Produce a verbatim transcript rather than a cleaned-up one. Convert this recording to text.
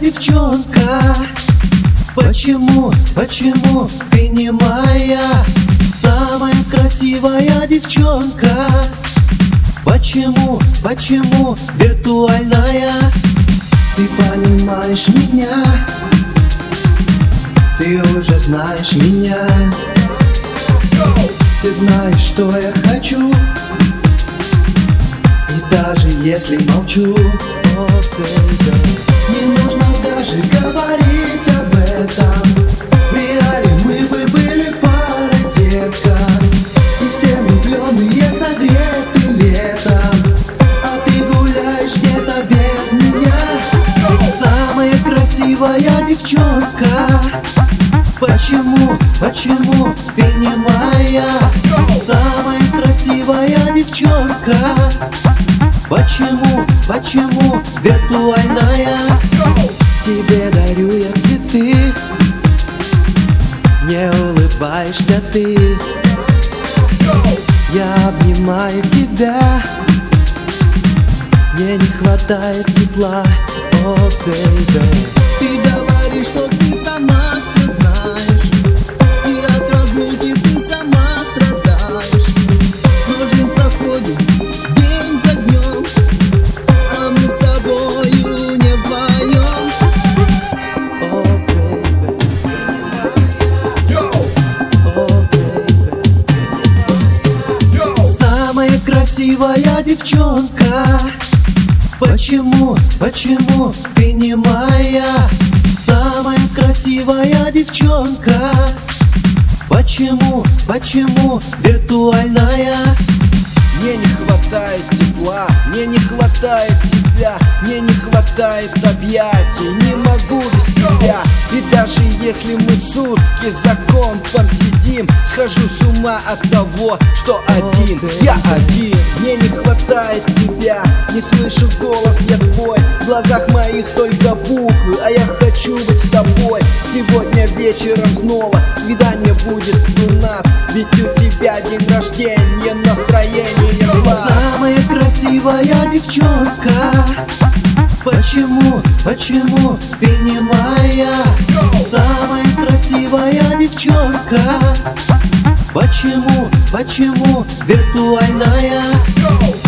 девчонка. Почему, почему ты не моя самая красивая девчонка? Почему, почему виртуальная? Ты понимаешь меня, ты уже знаешь меня. Ты знаешь, что я хочу, и даже если молчу, oh, baby, не нужно даже говорить об этом. В реале мы бы были парой, детка, и все влюбленные согреты летом, а ты гуляешь где-то без меня. Самая красивая девчонка. Почему, почему ты не моя самая красивая девчонка? Почему, почему виртуальная? Тебе дарю я цветы, не улыбаешься ты. Я обнимаю тебя, мне не хватает тепла, oh, baby. Ты говоришь, что ты сама все знаешь, и от разлуки ты сама страдаешь. Но жизнь проходит день за днем, а мы с тобою не вдвоем. Oh, baby. Oh, baby. Самая красивая девчонка. Почему, почему ты не моя самая красивая девчонка? Почему, почему виртуальная? Мне не хватает тепла, мне не хватает тебя, мне не хватает объятий, не могу без тебя. И даже если мы сутки за компом сидим, схожу с ума от того, что один, я один. Мне не хватает тебя, не слышу голос я твой, в глазах моих только буквы, а я хочу быть с тобой. Сегодня вечером снова свидание будет у нас, ведь у тебя день рождения, настроение класс. Самая красивая девчонка. Почему, почему ты не моя самая красивая девчонка? Почему, почему виртуальная?